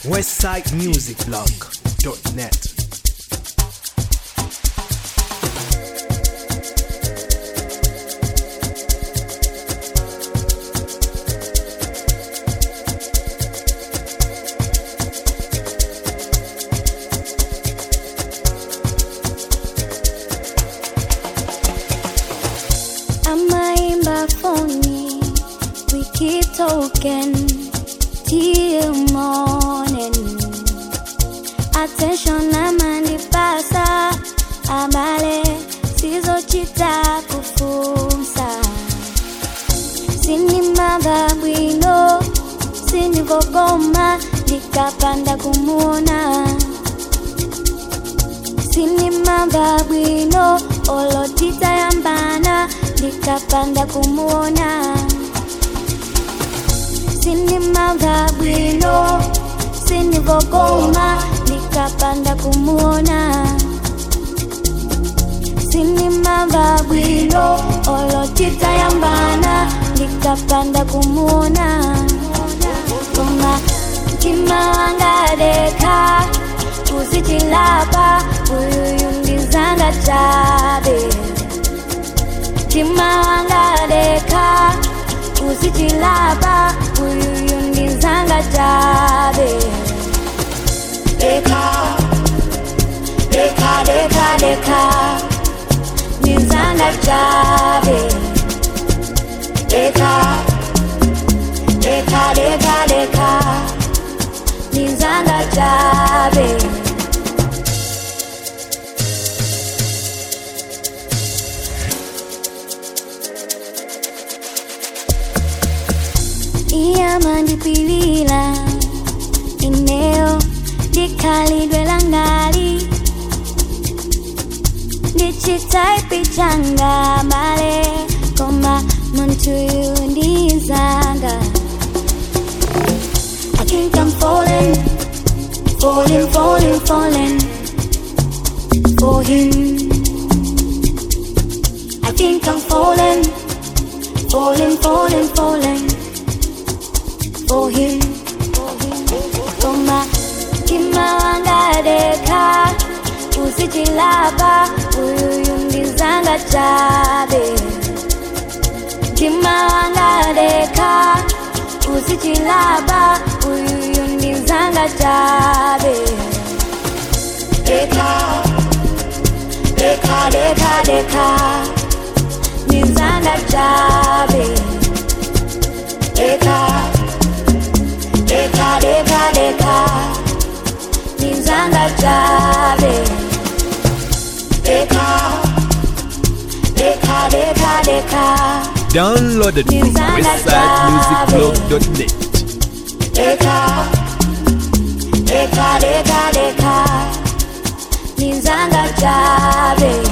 westsidemusicblog.net. Keep talking till morning. Attention amani pasa abale sizo chita kufumsa. Sini magabwino sini vogoma nikapanda kumuona. Sini magabwino olotita yambana nikapanda kumuona. Sini magabwino, sini vogoma, nikapanda kumuona. Sini magabwino, olotita yambana, nikapanda kumuona. Koma, kima wanga deka, usichilapa, uyuyungizanga chabe. Kima wanga deka, usichilapa, uyuyungizanga chabe. Deka, deka, deka, deka, nizanga chabe. Deka, deka, deka, deka, nizanga chabe. Iya mandipilila ineo dikali dwelangali dichitai pichanga male koma muntu ndizanga. I think I'm falling, falling, falling, falling for him. I think I'm falling, falling, falling, falling for him. Koma kima wanga deka, usichilapa, uyuyungizanga chabe. Kima wanga deka, usichilapa, uyuyungizanga chabe. Deka, deka, deka, deka, nizanga chabe. Deka, deka, deka, deka, nizanga chabe. Deka, deka, deka, deka, Downloaded from westsidemusicblog.net. Deka, deka, deka, deka, nizanga chabe.